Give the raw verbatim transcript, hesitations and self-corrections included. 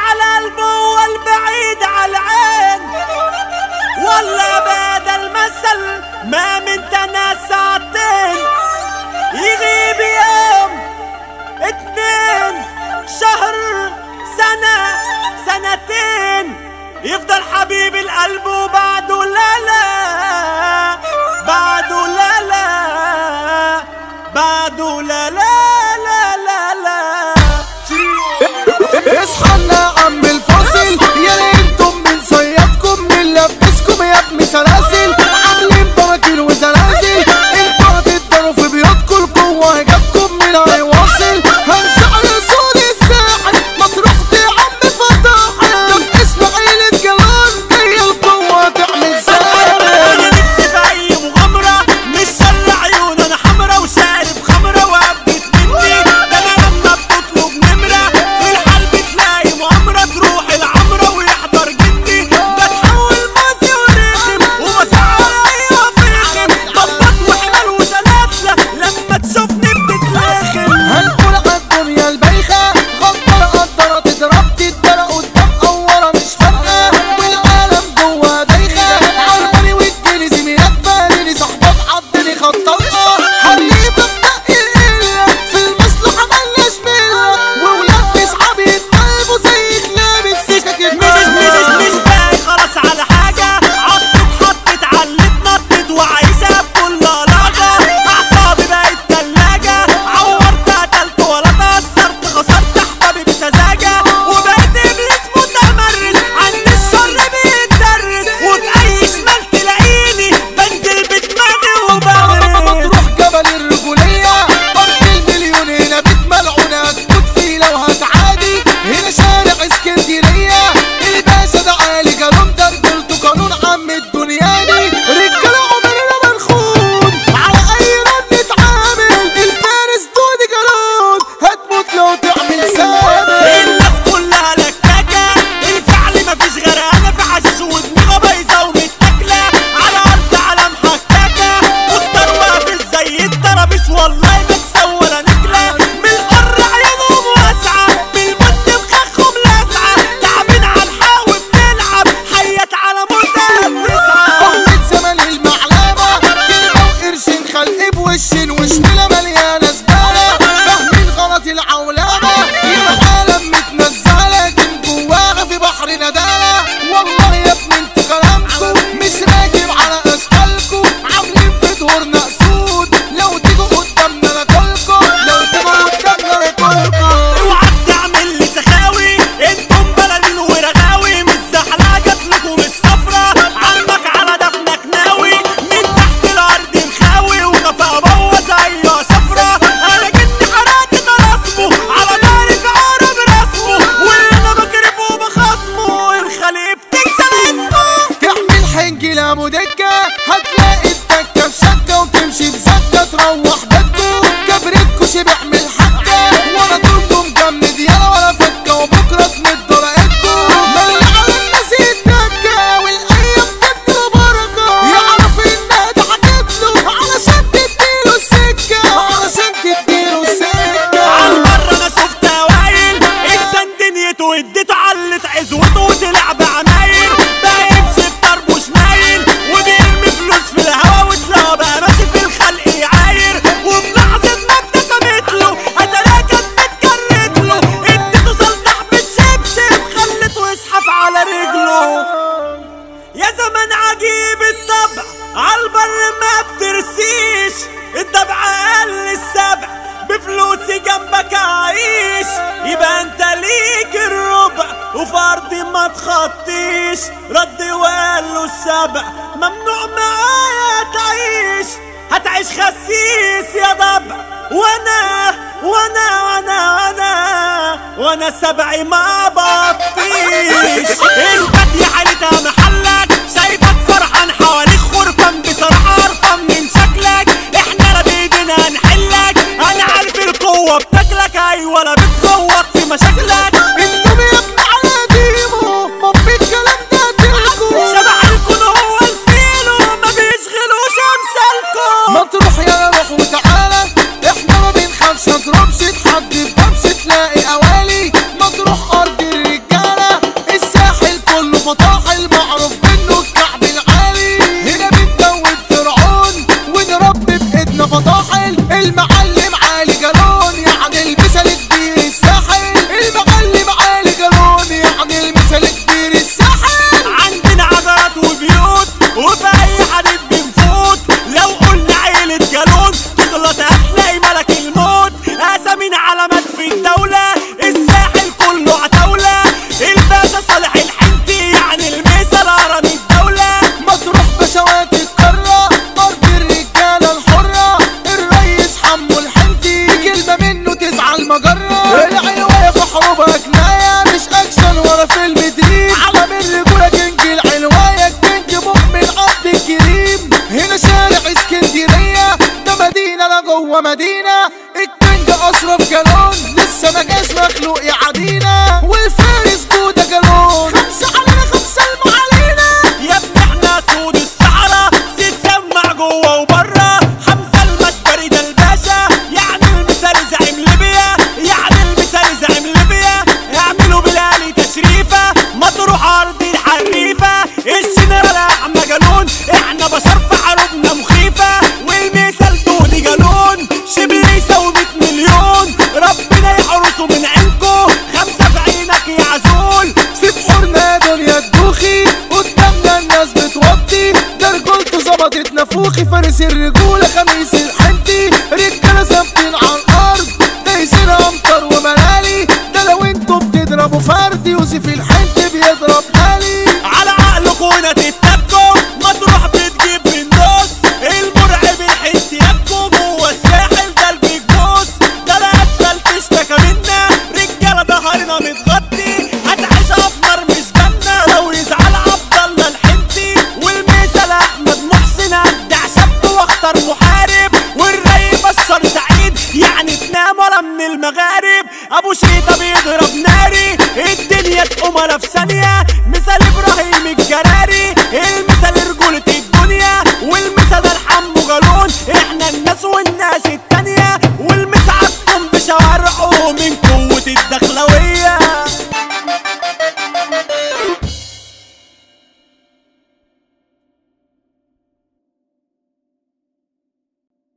على القلب والبعيد على العين، ولا بعد المثل ما من تناس ساعتين، يغيب يوم اتنين شهر سنة سنتين، يفضل حبيب القلب وبعده لا لا، بعده لا لا، بعده لا لا لا لا لا. اصحى يا عم الفاصل، يا ليلتم من صيادكم من لبسكم يا ابن سلاسل، عاملين براكين وزلازل، انتوا هتقدروا في بيوتكم القوة هجابكم من هيواصل، هنزعل صوت الساحل مطروح دي عم فتاحل، طب اسماعيل الجلال جاي القوة تعمل ساحل. انا نفسي في اي مغامرة مش شل عيون، انا حمرا وشارب خمرة وابدت مني، ده انا لما بتطلب نمرة في الحال بتلاقي مؤامرة، تروح العمرة ويحضر جدي، بتحول مازي ورخم ومسعر ايوه فيخم، ضبط وحمل وسلاسلة لما تشوفني بتتلاخم. هنقول عالدنيا البايخة غدر قدرة تضرب تتدرق قدام او ورا مش فارقة، والعالم جوا دايخة، عرباني واديني زميلات باليني صحبات عضني خططها، حريفة بنقي القلة في المصلحة ملناش ملة، وولاد اصحابي يتقلبوا زي خلاب السكك مش مش مش باقي خلاص على حاجة، عطت حطت علت نطت وعايزة بكل لحظة، أعصابي بقت تلاجة، عورت قتلت ولا تأثرت، خسرت أحبابي بسذاجة، وبقيت إبليس متمرس عند الشر بيتدرس، وفي أي شمال تلاقيني بنزل بدماغي وبغرس. مطروح جبل الرجولية فرد المليون، هنا بيت ملعونة هتموت فيه لو هتعادي، هنا شارع اسكندرية الباشا ده عالي جالون ده رجولته قانون عم الدنيا دي، رجالة عمرنا ما نخون على أي رد نتعامل، الفارس دودي جالون هتموت لو تعمل سابق. الناس كلها لكاكة، الفعل مفيش غير انا في حشيش ودماغه بايظه ومتاكله، على ارض على محكاكه، مستر واقف زي الترابيش والله ما تسوى ولا نكله، من القر عيونهم واسعه، بالمد مخخهم لاسعه، تعبين على الحاوي بنلعب حيات على منتهى التسعه. أمة زمن المعلمة كلمة وقرشين خلق بوشين وشملة مليانة زبالة، فاهمين غلط العولمة، العالم متنزهة لكن جواها في بحر ندالة، والله يا ابني انتوا كلامكم مش راكب على اشكالكم، عاملين في دورنا اسود، لو تيجوا قدامنا ناكلكم، لو تيجوا قدامنا ناكلكم. اوعى تعمل لي سخاوي، انتم بلالين ورغاوي، مش زحلقه جاتلكم الصفرة، عمك على دفنك ناوي، من تحت الارض مخاوي، وكفى ابوظ ايوه صفرة، انا جني حرقت طلاسمه على داري في عرب رسمه، واللي انا بكرفه بخصمه الخليب تكسر اسمه. تعمل حنجي لابو دكة هتلاقي الدكة في شكة، وتمشي بزكة تروح بيتكو، كبرتكو شبع من الحكة، ولا طولكم جمد يالا ولا فكة، وبكرة تمد ورقتكو، ملي على الناس الدكة والايام تديله بركة، يعرف انها ضحكتله علشان تديله السكة، علشان تديله السكة. عالمرة انا شفت هوايل انسان دنيته اديته علت عزوته وطلع بعمايل، بقى يمشي بطربوش مايل وبيرمي فلوس في الهوا، وتلاقيه بقى ماشي في الخلق يعاير، وفي لحظة ما ابتسمت له اتلاقى كانت متكرت له، اديته صلح بالشبشب خلته يزحف على رجله. يا زمان عجيب الطبع عالبر ما بترسيش، الطبع اقل السبع بفلوسي جنبك اعيش، يبقى انت ليك الربع وفي ارضي ما تخطيش، رد وقال له السبع ممنوع معايا تعيش، هتعيش خسيس يا ضبع، وانا وانا وانا وانا وانا سبعي ما بطيش. اثبت يا حالتها محلك، شايفك فرحان حواليك خرفان، بصراحة قرفان من شكلك، احنا لا بايدينا نحلك، انا عارف القوة بتاكلك ايوه لا بتفوق في مشاكلك، النوم يا ابن على ديمو مبي الكلام ده تلكو، شبحلكن هو الفيلو ما بيشغلوش امثالكم. مطروح يا روح وتعالى احنا ما بنخافش، نضربش تحدي في بمس تلاقي اوالي، مطروح ارض الرجالة هتلاقي ملك الموت اسامين علامات في الدولة الساحل كله عتاولة الباشا صالح الحنتي يعني المثل هرم الدولة مطروح بشوات القارة أرض الرجالة الحرة الريس حمو الحنتي كلمة منه تزعل مجرة العلوية في حروبها جناية مش أكشن ولا فيلم دريم علم الرجولة كينج العلوية كينج مؤمن عبد الكريم هنا شارع اسكندرية ده مدينة لا جوه مدينة الكينج أشرف جالون لسه ما جاش مخلوق يعادينا والفارس جودة جالون خمسة علينا خمسة الم علينا يا ابني احنا سود الصحراء زيت سمع جوه وبره حمزة المشتري ده الباشا يعني المثالي زعيم ليبيا يعني المثالي زعيم ليبيا اعملوا بلالي تشريفة مطروح ارض الحريفة الجنرال احمد جالون احنا بشر في حروبنا مخيفة والمثال دودي جالون شبلي يساوي مية مليون ربنا يحرسه من عينكو خمسة في عينك يا عزول سيب حورنا يا دنيا الدوخي قدامنا الناس بتوطي ده رجولته ظبطت نافوخي فارس الرجولة خميس الحنتي رجالة ثابتين على الأرض دايسين أمطار وملالي ده لو انتوا بتضربوا فرد يوسف الحنتي بيضرب هالي على عقلكوا تتبكوا مطروح بتجيب بالنص المرعب الحنتي يبكوا جوه الساحل ده البيج بوس ده الاسفل تشتكى منا رجاله ظهرنا متغطي هتعيش افنر مش جنه لو يزعل عبد الله الحنتي والمثل احمد محسن ابدع شاب واختار محارب والري بشر سعيد يعني تنام ولا من المغارب ابو شيطه بيضرب ناري الدنيا تقوم انا في ثانيه مثال ابراهيم الجراري المثال رجوله الدنيا والمثال ده الحمو جالون احنا الناس والناس التانيه والمثال عدكم بشوارعه من قوه الدخلويه